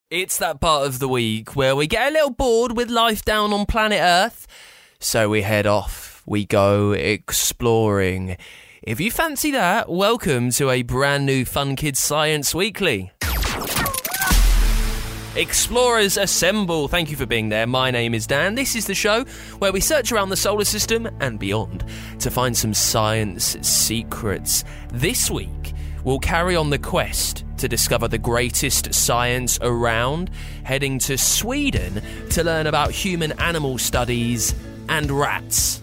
It's that part of the week where we get a little bored with life down on planet Earth, so we head off, we go exploring. If you fancy that, welcome to a brand new Fun Kids Science Weekly. Explorers assemble. Thank you for being there. My name is Dan. This is the show where we search around the solar system and beyond to find some science secrets. This week, we'll carry on the quest to discover the greatest science around, heading to Sweden to learn about human animal studies and rats.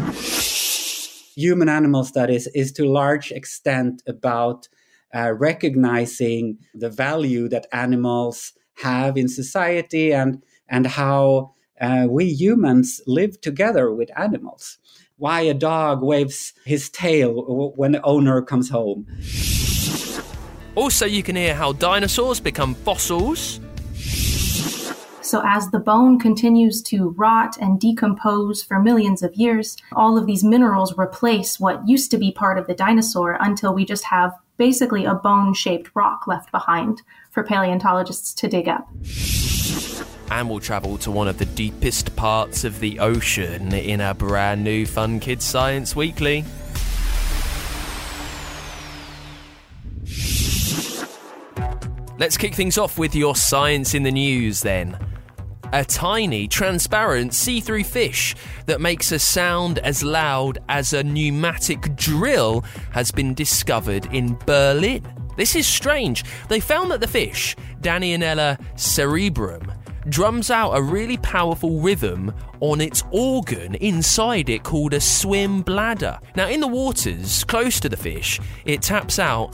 Human animal studies is to a large extent about recognizing the value that animals have in society and how we humans live together with animals. Why a dog waves his tail when the owner comes home. Also, you can hear how dinosaurs become fossils. So as the bone continues to rot and decompose for millions of years, all of these minerals replace what used to be part of the dinosaur until we just have basically a bone-shaped rock left behind for paleontologists to dig up. And we'll travel to one of the deepest parts of the ocean in a brand new Fun Kids Science Weekly. Let's kick things off with your science in the news then. A tiny, transparent, see-through fish that makes a sound as loud as a pneumatic drill has been discovered in Berlin. This is strange. They found that the fish, Danionella cerebrum, drums out a really powerful rhythm on its organ inside it called a swim bladder. Now, in the waters close to the fish, it taps out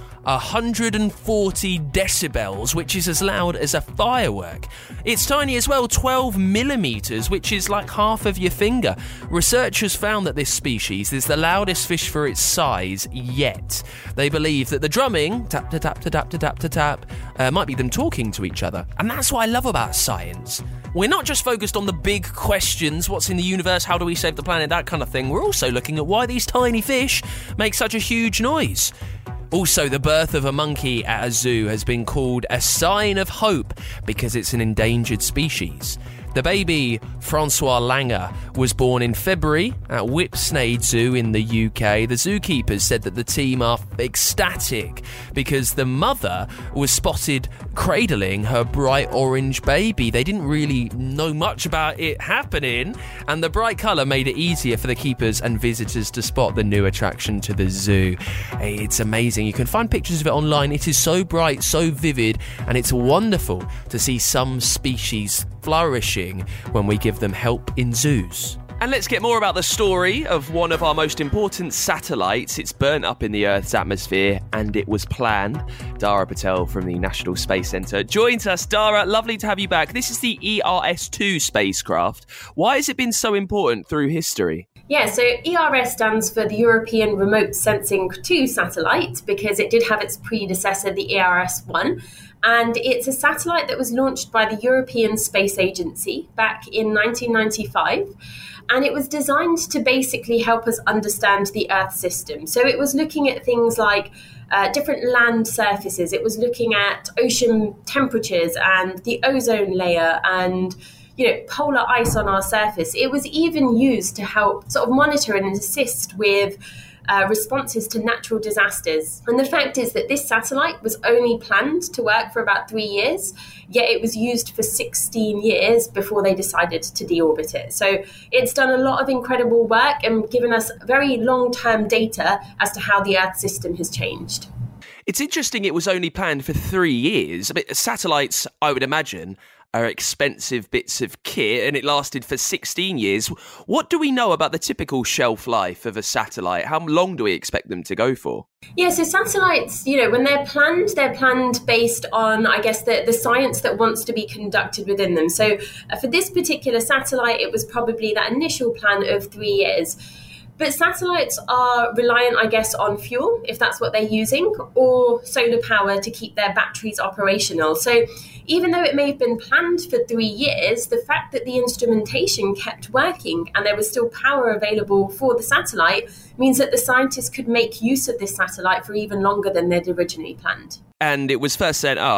140 decibels, which is as loud as a firework. It's tiny as well, 12 millimeters, which is like half of your finger. Researchers found that this species is the loudest fish for its size yet. They believe that the drumming, tap to tap to tap to tap to tap, might be them talking to each other. And that's what I love about science. We're not just focused on the big questions, what's in the universe, how do we save the planet, that kind of thing. We're also looking at why these tiny fish make such a huge noise. Also, the birth of a monkey at a zoo has been called a sign of hope because it's an endangered species. The baby, Francois Langer, was born in February at Whipsnade Zoo in the UK. The zookeepers said that the team are ecstatic because the mother was spotted cradling her bright orange baby. They didn't really know much about it happening, and the bright colour made it easier for the keepers and visitors to spot the new attraction to the zoo. It's amazing. You can find pictures of it online. It is so bright, so vivid, and it's wonderful to see some species flourishing when we give them help in zoos. And let's get more about the story of one of our most important satellites. It's burnt up in the Earth's atmosphere, and it was planned. Dara Patel from the National Space Centre joins us. Dara, lovely to have you back. This is the ERS-2 spacecraft. Why has it been so important through history? Yeah, so ERS stands for the European Remote Sensing 2 satellite because it did have its predecessor, the ERS-1. And it's a satellite that was launched by the European Space Agency back in 1995. And it was designed to basically help us understand the Earth system. So it was looking at things like different land surfaces. It was looking at ocean temperatures and the ozone layer and polar ice on our surface. It was even used to help sort of monitor and assist with responses to natural disasters. And the fact is that this satellite was only planned to work for about 3 years, yet it was used for 16 years before they decided to deorbit it. So it's done a lot of incredible work and given us very long-term data as to how the Earth system has changed. It's interesting it was only planned for 3 years. I mean, satellites, I would imagine, are expensive bits of kit, and it lasted for 16 years. What do we know about the typical shelf life of a satellite? How long do we expect them to go for? Yeah, so satellites, when they're planned based on, I guess, the science that wants to be conducted within them. So for this particular satellite, it was probably that initial plan of 3 years. But satellites are reliant, I guess, on fuel, if that's what they're using, or solar power to keep their batteries operational. So even though it may have been planned for 3 years, the fact that the instrumentation kept working and there was still power available for the satellite means that the scientists could make use of this satellite for even longer than they'd originally planned. And it was first set up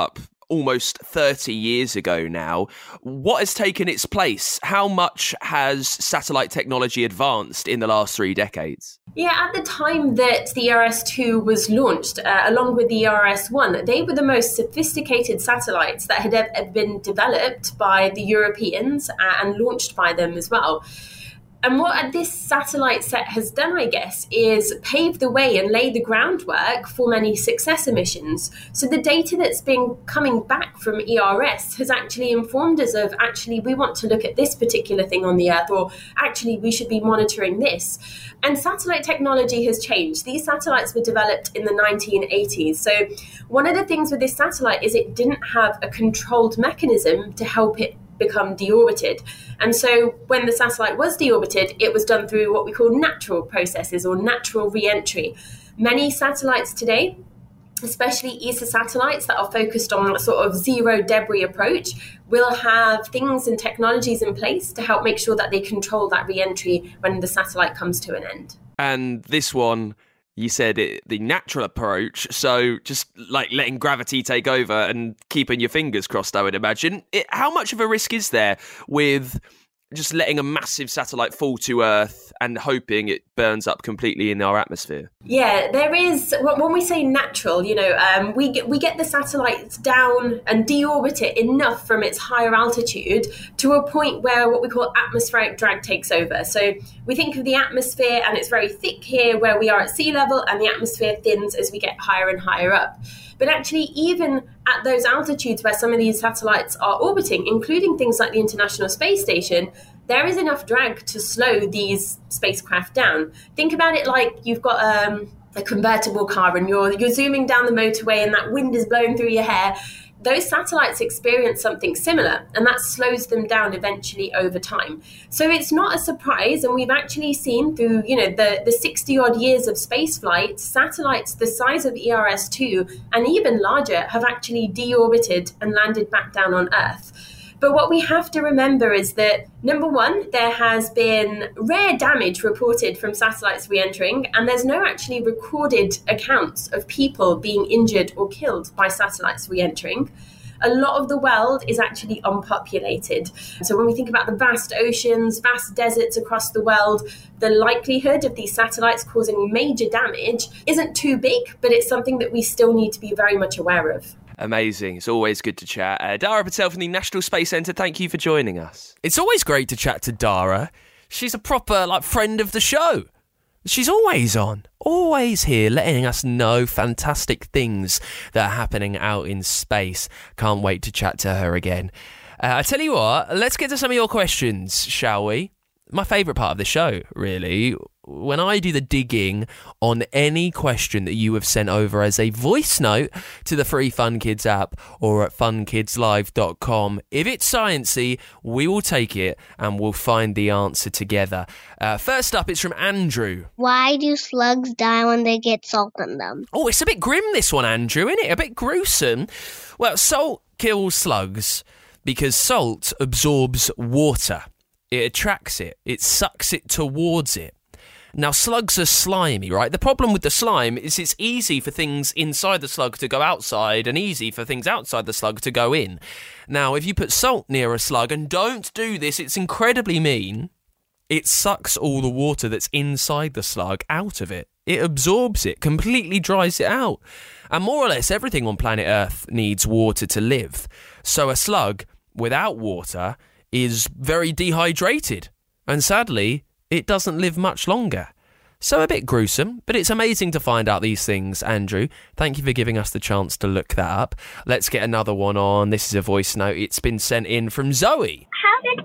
almost 30 years ago now. What has taken its place? How much has satellite technology advanced in the last 3 decades? Yeah, at the time that the ERS-2 was launched, along with the ERS-1, they were the most sophisticated satellites that had ever been developed by the Europeans and launched by them as well. And what this satellite set has done, I guess, is pave the way and lay the groundwork for many successor missions. So the data that's been coming back from ERS has actually informed us of, actually, we want to look at this particular thing on the Earth, or actually, we should be monitoring this. And satellite technology has changed. These satellites were developed in the 1980s. So one of the things with this satellite is it didn't have a controlled mechanism to help it become deorbited. And so when the satellite was deorbited, it was done through what we call natural processes or natural re-entry. Many satellites today, especially ESA satellites that are focused on a sort of zero debris approach, will have things and technologies in place to help make sure that they control that re-entry when the satellite comes to an end. And this one, you said the natural approach, so just like letting gravity take over and keeping your fingers crossed, I would imagine. How much of a risk is there with just letting a massive satellite fall to Earth and hoping it burns up completely in our atmosphere? Yeah, there is. When we say natural, we get the satellites down and deorbit it enough from its higher altitude to a point where what we call atmospheric drag takes over. So we think of the atmosphere, and it's very thick here where we are at sea level, and the atmosphere thins as we get higher and higher up. But actually, even at those altitudes where some of these satellites are orbiting, including things like the International Space Station, there is enough drag to slow these spacecraft down. Think about it like you've got a convertible car and you're zooming down the motorway and that wind is blowing through your hair. Those satellites experience something similar, and that slows them down eventually over time. So it's not a surprise, and we've actually seen through the 60-odd years of spaceflight, satellites the size of ERS-2 and even larger have actually deorbited and landed back down on Earth. But what we have to remember is that, number one, there has been rare damage reported from satellites re-entering, and there's no actually recorded accounts of people being injured or killed by satellites re-entering. A lot of the world is actually unpopulated. So when we think about the vast oceans, vast deserts across the world, the likelihood of these satellites causing major damage isn't too big, but it's something that we still need to be very much aware of. Amazing. It's always good to chat. Dara Patel from the National Space Centre, thank you for joining us. It's always great to chat to Dara. She's a proper friend of the show. She's always on, always here, letting us know fantastic things that are happening out in space. Can't wait to chat to her again. I tell you what, let's get to some of your questions, shall we? My favourite part of the show, really, when I do the digging on any question that you have sent over as a voice note to the free Fun Kids app or at funkidslive.com. If it's sciencey, we will take it and we'll find the answer together. First up, it's from Andrew. Why do slugs die when they get salt in them? Oh, it's a bit grim, this one, Andrew, isn't it? A bit gruesome. Well, salt kills slugs because salt absorbs water. It attracts it. It sucks it towards it. Now, slugs are slimy, right? The problem with the slime is it's easy for things inside the slug to go outside and easy for things outside the slug to go in. Now, if you put salt near a slug, and don't do this, it's incredibly mean, it sucks all the water that's inside the slug out of it. It absorbs it, completely dries it out. And more or less everything on planet Earth needs water to live. So a slug without water is very dehydrated, and sadly, it doesn't live much longer. So a bit gruesome, but it's amazing to find out these things, Andrew. Thank you for giving us the chance to look that up. Let's get another one on. This is a voice note. It's been sent in from Zoe. How did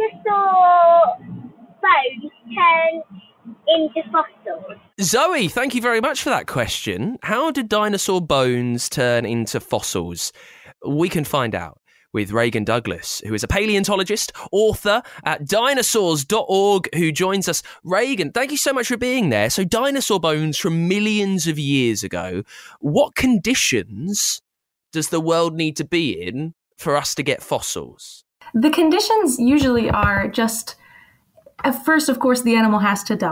dinosaur bones turn into fossils? Zoe, thank you very much for that question. How did dinosaur bones turn into fossils? We can find out with Reagan Douglas, who is a paleontologist, author at dinosaurs.org, who joins us. Reagan, thank you so much for being there. So dinosaur bones from millions of years ago, what conditions does the world need to be in for us to get fossils? The conditions usually are just, first, of course, the animal has to die.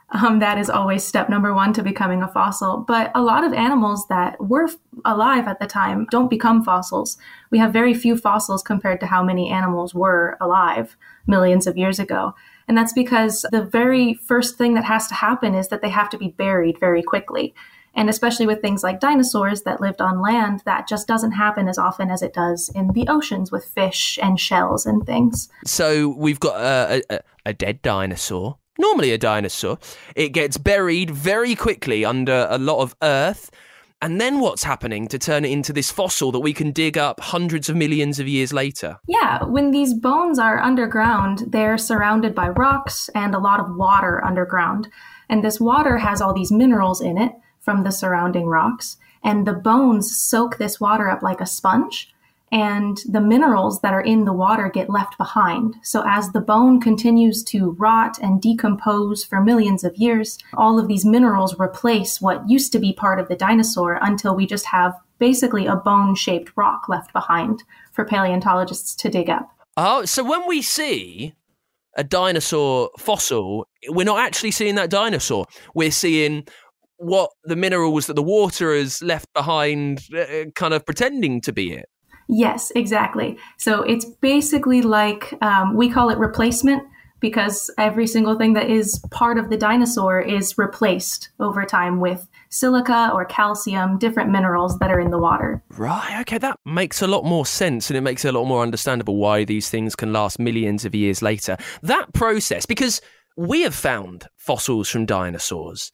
That is always step number one to becoming a fossil. But a lot of animals that were alive at the time don't become fossils. We have very few fossils compared to how many animals were alive millions of years ago. And that's because the very first thing that has to happen is that they have to be buried very quickly. And especially with things like dinosaurs that lived on land, that just doesn't happen as often as it does in the oceans with fish and shells and things. So we've got a dead dinosaur, normally a dinosaur. It gets buried very quickly under a lot of earth. And then what's happening to turn it into this fossil that we can dig up hundreds of millions of years later? Yeah, when these bones are underground, they're surrounded by rocks and a lot of water underground. And this water has all these minerals in it from the surrounding rocks. And the bones soak this water up like a sponge. And the minerals that are in the water get left behind. So as the bone continues to rot and decompose for millions of years, all of these minerals replace what used to be part of the dinosaur until we just have basically a bone-shaped rock left behind for paleontologists to dig up. Oh, so when we see a dinosaur fossil, we're not actually seeing that dinosaur. We're seeing what the minerals that the water has left behind kind of pretending to be it. Yes, exactly. So it's basically like, we call it replacement because every single thing that is part of the dinosaur is replaced over time with silica or calcium, different minerals that are in the water. Right, okay, that makes a lot more sense, and it makes it a lot more understandable why these things can last millions of years later. That process, because we have found fossils from dinosaurs,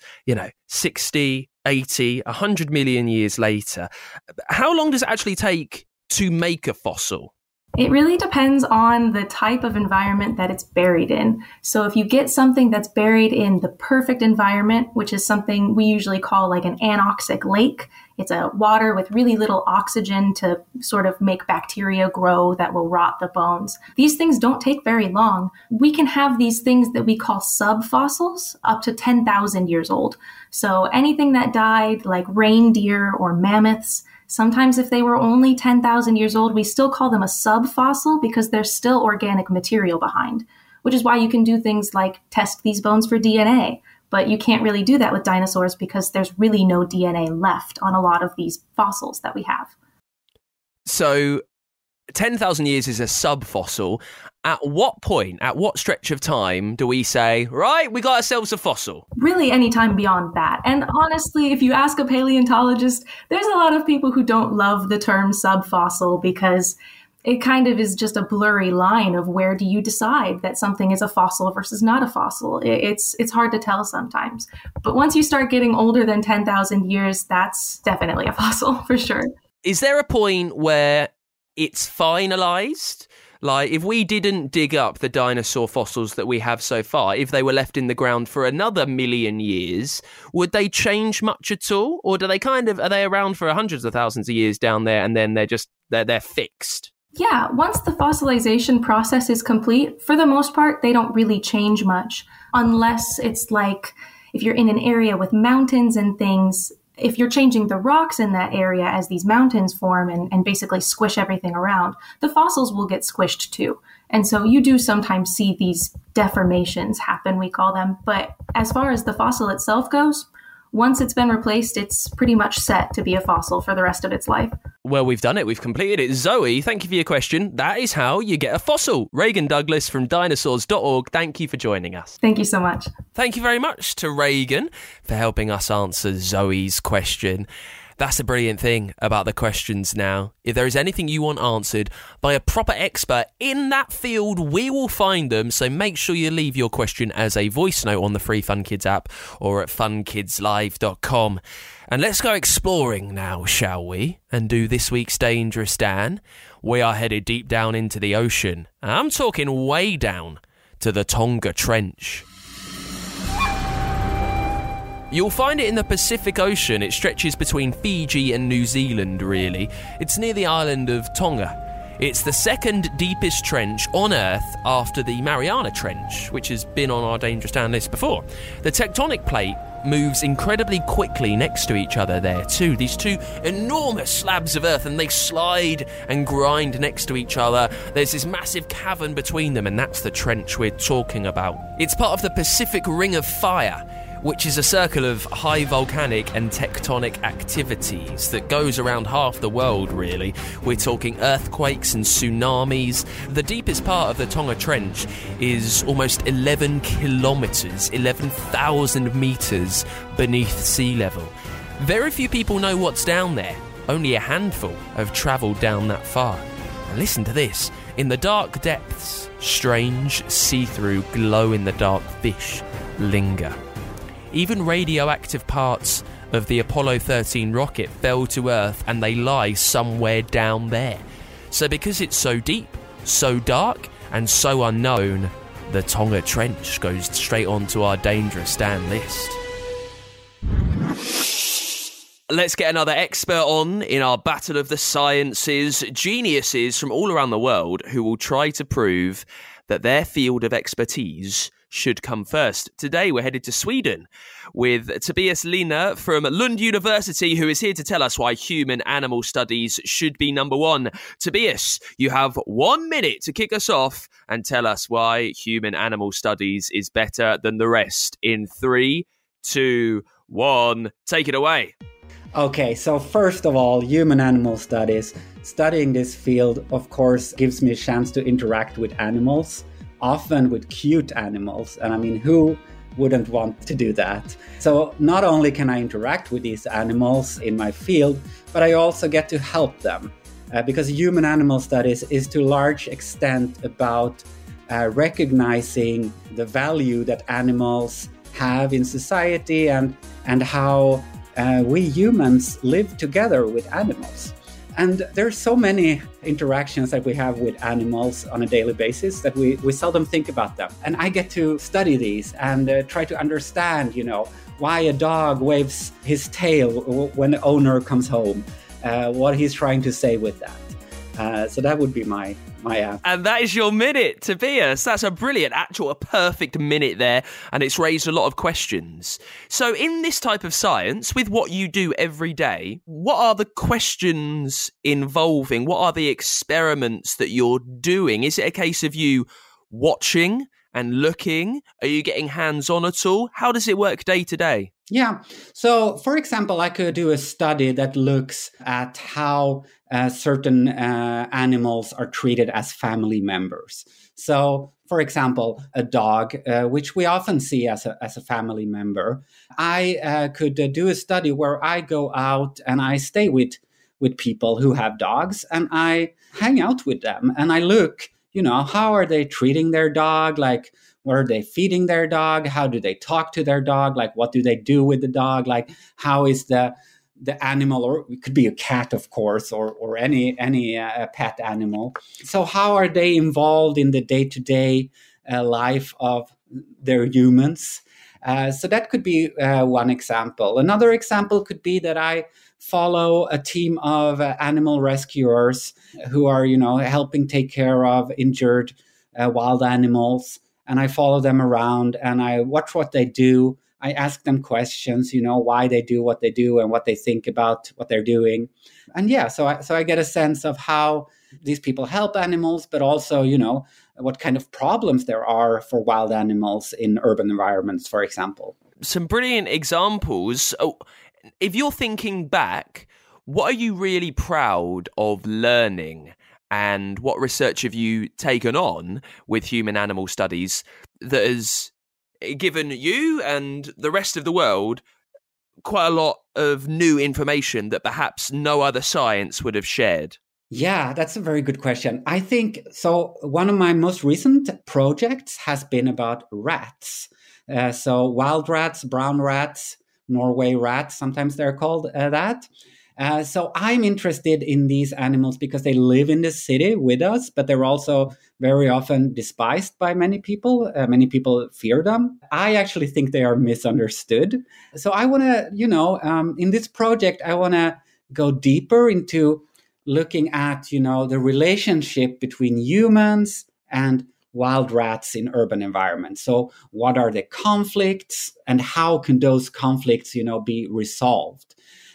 60, 80, 100 million years later. How long does it actually take to make a fossil? It really depends on the type of environment that it's buried in. So if you get something that's buried in the perfect environment, which is something we usually call like an anoxic lake, it's a water with really little oxygen to sort of make bacteria grow that will rot the bones. These things don't take very long. We can have these things that we call subfossils up to 10,000 years old. So anything that died, like reindeer or mammoths, sometimes if they were only 10,000 years old, we still call them a subfossil because there's still organic material behind, which is why you can do things like test these bones for DNA. But you can't really do that with dinosaurs because there's really no DNA left on a lot of these fossils that we have. So 10,000 years is a subfossil. At what point, at what stretch of time do we say, right, we got ourselves a fossil? Really any time beyond that. And honestly, if you ask a paleontologist, there's a lot of people who don't love the term subfossil because it kind of is just a blurry line of where do you decide that something is a fossil versus not a fossil. It's hard to tell sometimes. But once you start getting older than 10,000 years, that's definitely a fossil for sure. Is there a point where it's finalized? Like, if we didn't dig up the dinosaur fossils that we have so far, if they were left in the ground for another million years, would they change much at all? Or are they around for hundreds of thousands of years down there and then they're fixed? Yeah, once the fossilization process is complete, for the most part, they don't really change much. Unless it's like, if you're in an area with mountains and things, if you're changing the rocks in that area as these mountains form and basically squish everything around, the fossils will get squished too. And so you do sometimes see these deformations happen, we call them. But as far as the fossil itself goes, once it's been replaced, it's pretty much set to be a fossil for the rest of its life. Well, we've done it. We've completed it. Zoe, thank you for your question. That is how you get a fossil. Reagan Douglas from dinosaurs.org. Thank you for joining us. Thank you so much. Thank you very much to Reagan for helping us answer Zoe's question. That's the brilliant thing about the questions now. If there is anything you want answered by a proper expert in that field, we will find them. So make sure you leave your question as a voice note on the free Fun Kids app or at funkidslive.com. And let's go exploring now, shall we? And do this week's Dangerous Dan. We are headed deep down into the ocean. I'm talking way down to the Tonga Trench. You'll find it in the Pacific Ocean. It stretches between Fiji and New Zealand, really. It's near the island of Tonga. It's the second deepest trench on Earth after the Mariana Trench, which has been on our Dangerous Dan list before. The tectonic plate moves incredibly quickly next to each other there too. These two enormous slabs of earth, and they slide and grind next to each other. There's this massive cavern between them, and that's the trench we're talking about. It's part of the Pacific Ring of Fire, which is a circle of high volcanic and tectonic activities that goes around half the world, really. We're talking earthquakes and tsunamis. The deepest part of the Tonga Trench is almost 11 kilometres, 11,000 metres beneath sea level. Very few people know what's down there. Only a handful have travelled down that far. And listen to this. In the dark depths, strange, see-through, glow-in-the-dark fish linger. Even radioactive parts of the Apollo 13 rocket fell to Earth, and they lie somewhere down there. So because it's so deep, so dark, and so unknown, the Tonga Trench goes straight onto our Dangerous Dan list. Let's get another expert on in our Battle of the Sciences. Geniuses from all around the world who will try to prove that their field of expertise should come first. Today we're headed to Sweden with Tobias Lina from Lund University, who is here to tell us why human animal studies should be number one. Tobias, you have 1 minute to kick us off and tell us why human animal studies is better than the rest. In 3, 2, 1, take it away. Okay, so first of all, human animal studies. Studying this field, of course, gives me a chance to interact with animals, often with cute animals. And I mean, who wouldn't want to do that? So not only can I interact with these animals in my field, but I also get to help them. Because human animal studies is to a large extent about recognizing the value that animals have in society and how we humans live together with animals. And there's so many interactions that we have with animals on a daily basis that we seldom think about them. And I get to study these and try to understand, why a dog waves his tail when the owner comes home, what he's trying to say with that. So that would be my answer. And that is your minute, Tobias. That's a perfect minute there, and it's raised a lot of questions. So in this type of science, with what you do every day, what are the questions involving? What are the experiments that you're doing? Is it a case of you watching and looking? Are you getting hands-on at all? How does it work day to day? Yeah. So, for example, I could do a study that looks at how certain animals are treated as family members. So, for example, a dog, which we often see as a family member, I could do a study where I go out and I stay with people who have dogs, and I hang out with them and I look, how are they treating their dog? Like, what are they feeding their dog? How do they talk to their dog? Like, what do they do with the dog? Like, how is the animal, or it could be a cat, of course, or any pet animal. So how are they involved in the day-to-day life of their humans? So that could be one example. Another example could be that I follow a team of animal rescuers who are, helping take care of injured wild animals. And I follow them around and I watch what they do. I ask them questions, why they do what they do and what they think about what they're doing. And so I get a sense of how these people help animals, but also, what kind of problems there are for wild animals in urban environments, for example. Some brilliant examples. Oh, if you're thinking back, what are you really proud of learning? And what research have you taken on with human animal studies that has given you and the rest of the world quite a lot of new information that perhaps no other science would have shared? Yeah, that's a very good question. I think so. One of my most recent projects has been about rats. So wild rats, brown rats, Norway rats, sometimes they're called that. So I'm interested in these animals because they live in the city with us, but they're also very often despised by many people. Many people fear them. I actually think they are misunderstood. So I want to, in this project, I want to go deeper into looking at, the relationship between humans and wild rats in urban environments. So what are the conflicts and how can those conflicts, be resolved?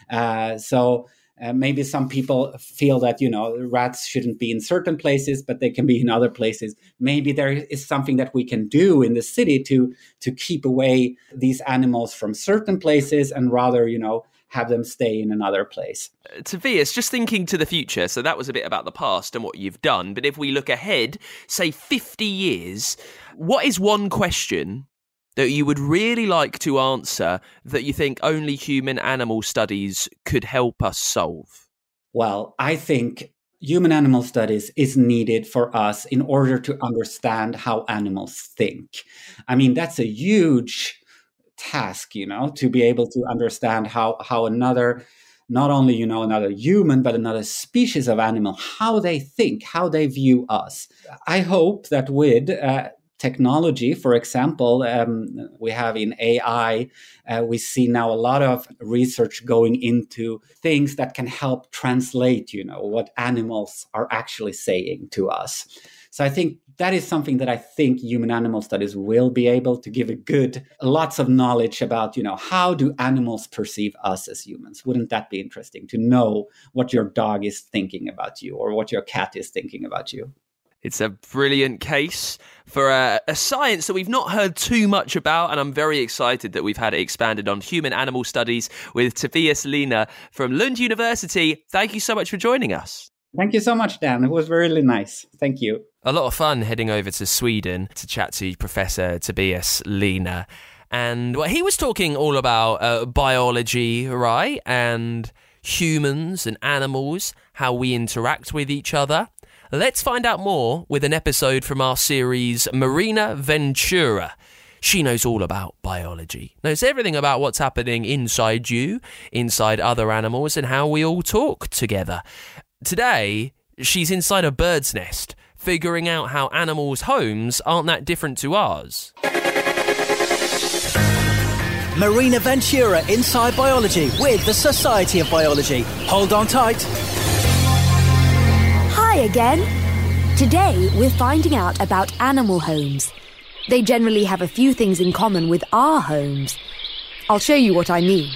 Maybe some people feel that, rats shouldn't be in certain places, but they can be in other places. Maybe there is something that we can do in the city to keep away these animals from certain places and rather, have them stay in another place. Tobias, just thinking to the future, so that was a bit about the past and what you've done, but if we look ahead, say 50 years, what is one question that you would really like to answer that you think only human-animal studies could help us solve? Well, I think human-animal studies is needed for us in order to understand how animals think. I mean, that's a huge task, to be able to understand how another, not only, another human, but another species of animal, how they think, how they view us. I hope that with technology, for example, we have in AI, we see now a lot of research going into things that can help translate, what animals are actually saying to us. So I think that is something that I think human-animal studies will be able to give lots of knowledge about, how do animals perceive us as humans? Wouldn't that be interesting to know what your dog is thinking about you or what your cat is thinking about you? It's a brilliant case for a science that we've not heard too much about, and I'm very excited that we've had it expanded on human-animal studies with Tobias Lehner from Lund University. Thank you so much for joining us. Thank you so much, Dan. It was really nice. Thank you. A lot of fun heading over to Sweden to chat to Professor Tobias Lehner. And he was talking all about biology, right? And humans and animals, how we interact with each other. Let's find out more with an episode from our series, Marina Ventura. She knows all about biology, knows everything about what's happening inside you, inside other animals, and how we all talk together. Today, she's inside a bird's nest, figuring out how animals' homes aren't that different to ours. Marina Ventura Inside Biology with the Society of Biology. Hold on tight. Hi again. Today we're finding out about animal homes. They generally have a few things in common with our homes. I'll show you what I mean.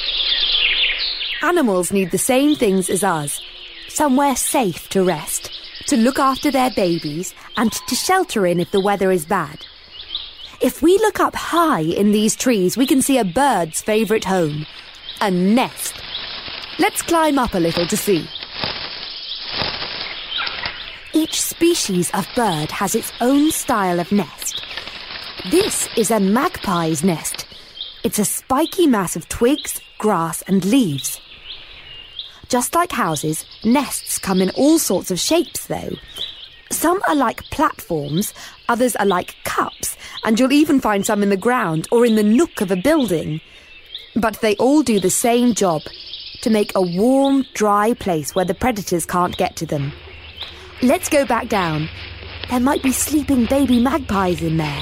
Animals need the same things as us. Somewhere safe to rest, to look after their babies, and to shelter in if the weather is bad. If we look up high in these trees, we can see a bird's favourite home, a nest. Let's climb up a little to see. Each species of bird has its own style of nest. This is a magpie's nest. It's a spiky mass of twigs, grass and leaves. Just like houses, nests come in all sorts of shapes though. Some are like platforms, others are like cups, and you'll even find some in the ground or in the nook of a building. But they all do the same job, to make a warm, dry place where the predators can't get to them. Let's go back down. There might be sleeping baby magpies in there.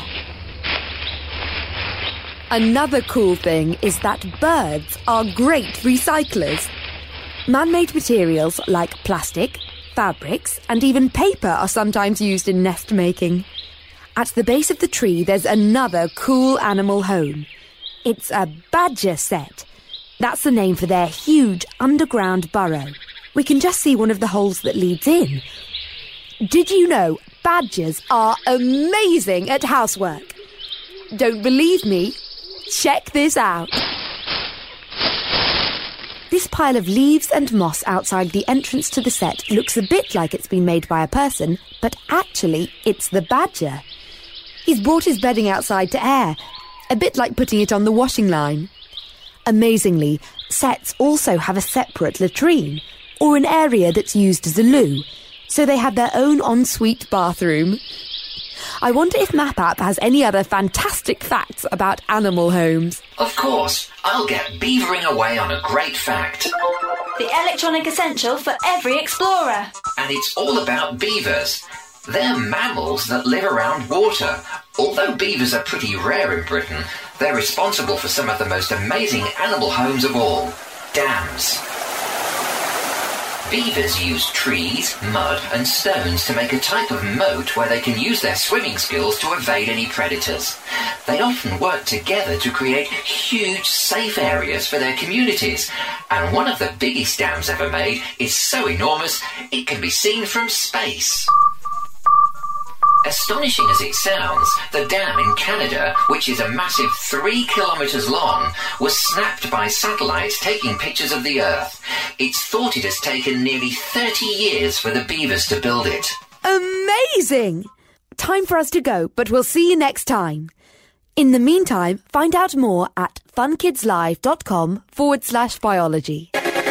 Another cool thing is that birds are great recyclers. Man-made materials like plastic, fabrics, and even paper are sometimes used in nest making. At the base of the tree, there's another cool animal home. It's a badger set. That's the name for their huge underground burrow. We can just see one of the holes that leads in. Did you know badgers are amazing at housework? Don't believe me? Check this out. This pile of leaves and moss outside the entrance to the set looks a bit like it's been made by a person, but actually it's the badger. He's brought his bedding outside to air, a bit like putting it on the washing line. Amazingly, sets also have a separate latrine, or an area that's used as a loo, so they have their own ensuite bathroom. I wonder if MapApp has any other fantastic facts about animal homes. Of course, I'll get beavering away on a great fact. The electronic essential for every explorer. And it's all about beavers. They're mammals that live around water. Although beavers are pretty rare in Britain, they're responsible for some of the most amazing animal homes of all, dams. Beavers use trees, mud and stones to make a type of moat where they can use their swimming skills to evade any predators. They often work together to create huge safe areas for their communities, and one of the biggest dams ever made is so enormous it can be seen from space. Astonishing as it sounds, the dam in Canada, which is a massive 3 kilometres long, was snapped by satellites taking pictures of the Earth. It's thought it has taken nearly 30 years for the beavers to build it. Amazing! Time for us to go, but we'll see you next time. In the meantime, find out more at funkidslive.com/biology.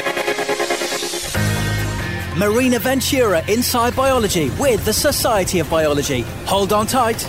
Marina Ventura Inside Biology with the Society of Biology. Hold on tight.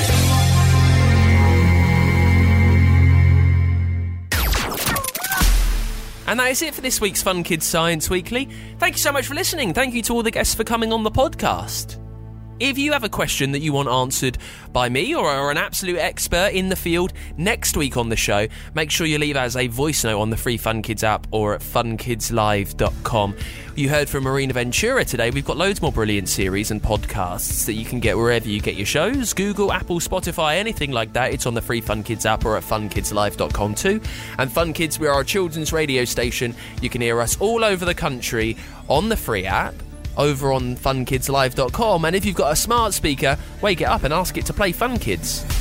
And that is it for this week's Fun Kids Science Weekly. Thank you so much for listening. Thank you to all the guests for coming on the podcast. If you have a question that you want answered by me or are an absolute expert in the field next week on the show, make sure you leave us a voice note on the free Fun Kids app or at funkidslive.com. You heard from Marina Ventura today. We've got loads more brilliant series and podcasts that you can get wherever you get your shows. Google, Apple, Spotify, anything like that. It's on the free Fun Kids app or at funkidslive.com too. And Fun Kids, we are a children's radio station. You can hear us all over the country on the free app, over on funkidslive.com, and if you've got a smart speaker, wake it up and ask it to play Fun Kids.